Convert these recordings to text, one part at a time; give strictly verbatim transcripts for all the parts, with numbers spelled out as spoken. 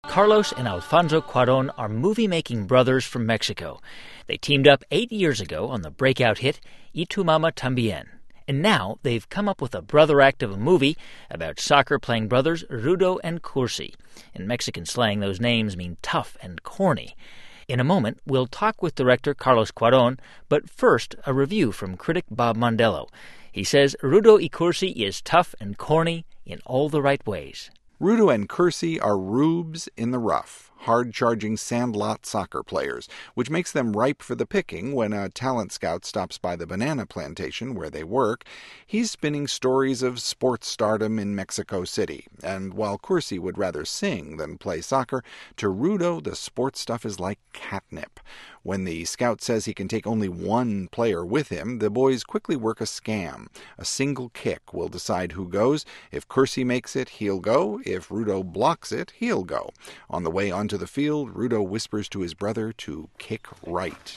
Carlos and Alfonso Cuarón are movie-making brothers from Mexico. They teamed up eight years ago on the breakout hit Y Tu Mama Tambien. And now they've come up with a brother act of a movie about soccer-playing brothers Rudo and Cursi. In Mexican slang, those names mean tough and corny. In a moment, we'll talk with director Carlos Cuarón, but first, a review from critic Bob Mondello. He says Rudo y Cursi is tough and corny in all the right ways. Rudo and Cursi are rubes in the rough, hard-charging sandlot soccer players, which makes them ripe for the picking when a talent scout stops by the banana plantation where they work. He's spinning stories of sports stardom in Mexico City, and while Cursi would rather sing than play soccer, to Rudo the sports stuff is like catnip. When the scout says he can take only one player with him, the boys quickly work a scam. A single kick will decide who goes. If Cursi makes it, he'll go. If Rudo blocks it, he'll go. On the way onto the field, Rudo whispers to his brother to kick right.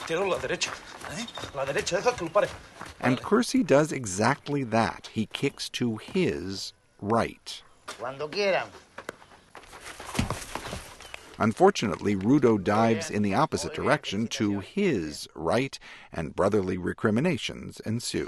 And Cursi does exactly that. He kicks to his right. Unfortunately, Rudo dives in the opposite direction to his right, and brotherly recriminations ensue.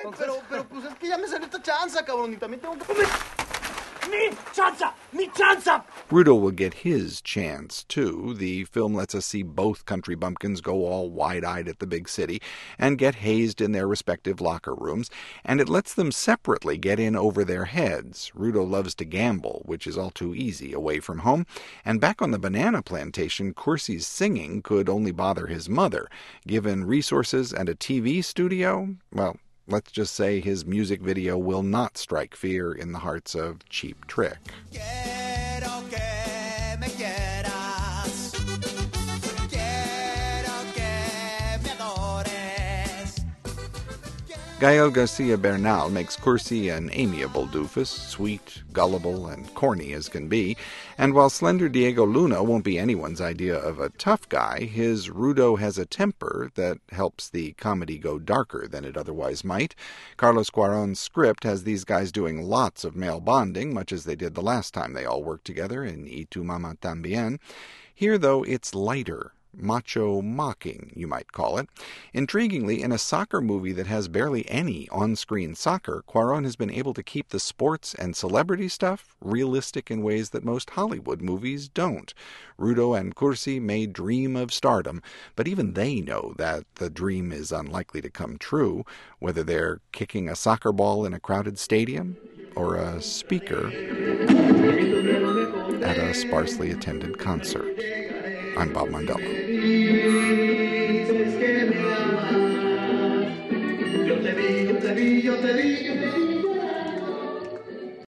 Rudo will get his chance, too. The film lets us see both country bumpkins go all wide-eyed at the big city and get hazed in their respective locker rooms, and it lets them separately get in over their heads. Rudo loves to gamble, which is all too easy away from home, and back on the banana plantation, Cursi's singing could only bother his mother. Given resources and a T V studio, well, let's just say his music video will not strike fear in the hearts of Cheap Trick. Gael Garcia Bernal makes Cursi an amiable doofus, sweet, gullible, and corny as can be, and while slender Diego Luna won't be anyone's idea of a tough guy, his Rudo has a temper that helps the comedy go darker than it otherwise might. Carlos Cuarón's script has these guys doing lots of male bonding, much as they did the last time they all worked together in Y Tu Mama Tambien. Here, though, it's lighter. Macho mocking, you might call it. Intriguingly, in a soccer movie that has barely any on-screen soccer, Cuarón has been able to keep the sports and celebrity stuff realistic in ways that most Hollywood movies don't. Rudo and Cursi may dream of stardom, but even they know that the dream is unlikely to come true, whether they're kicking a soccer ball in a crowded stadium or a speaker at a sparsely attended concert. I'm Bob Mondello. Yo te vi, yo te vi, yo te vi.